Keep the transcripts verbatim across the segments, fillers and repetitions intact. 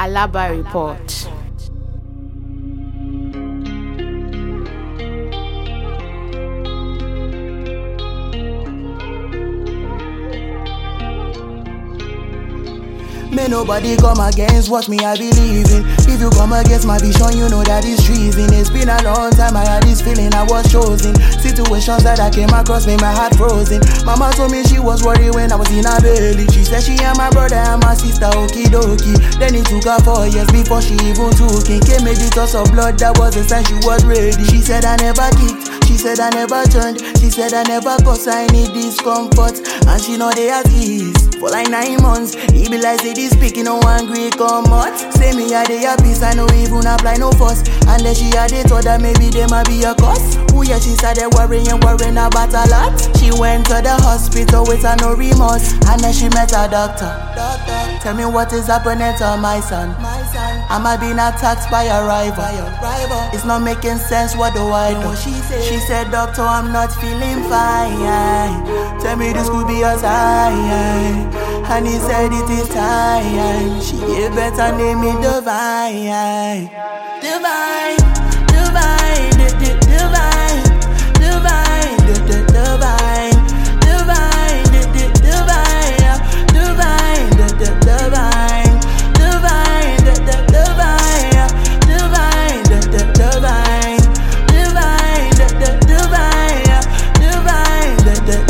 Alaba Report. May nobody come against what me I believe in. If you come against my vision, you know that it's treason. It's been a long time, I had this feeling I was chosen. Situations that I came across made my heart frozen. Mama told me she was worried when I was in her belly. She said she and my brother and my sister, okie dokie. Then it took her four years before she even took it. Came with the toss of blood, that was the sign she was ready. She said I never kicked, she said I never turned. She said I never cussed, I need discomfort. And she know they at ease for like nine months. He be like, say this speaking, no angry come out. Say me a day a peace, I no even apply no fuss. And then she had it thought that maybe they might be a cuss. Ooh yeah, she started worrying, worrying about a lot. She went to the hospital with her no remorse. And then she met a doctor. Doctor, tell me what is happening to my son. My son, am I being attacked by a rival? By a rival. It's not making sense, what do I do? No, she said, she said, doctor, I'm not feeling fine. Tell me this could be a sign. And he said it is time. She gave better name me Divine. Divine, divine, di- di- divine, divine, di- di- divine, divine, di- di- divine, divine, di- di- divine, divine, di- di- divine, divine, di- di- divine, divine, di- di- divine, divine, di- di-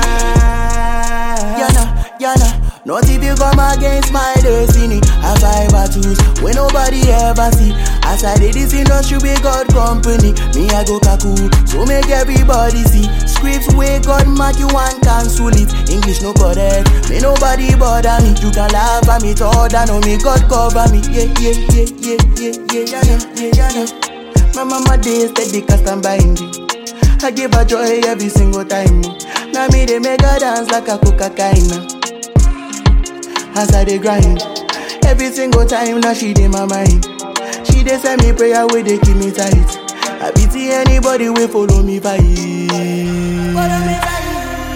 divine. Yana, yana. Not if you come against my destiny. I fight battles when nobody ever see. As I did this industry with God company, me I go kaku, so make everybody see. Scripts where God mark you and cancel it. English no correct, may nobody bother me. You can laugh at me, thought I know me, God cover me. Yeah, yeah, yeah, yeah, yeah, yeah, yeah, yeah, yeah. My mama day steady cause I'm buying it. I give her joy every single time. Now me they make her dance like a coca-cola. As I dey grind, every single time now she dey my mind. She dey send me prayer where they keep me tight. I pity anybody wey follow me fight. Follow me fight.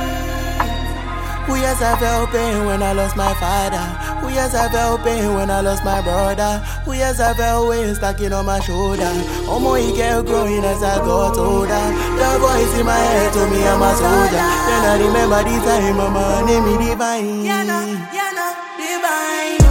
Oh yes, I felt pain when I lost my father. Oh yes, I felt pain when I lost my brother. Oh yes, I felt weight stacking on my shoulder. Oh my, it kept growing as I got older. The voice in my head told me I'm a soldier. Then I remember the time mama named me Divine. Yeah, no, yeah, no. Divine.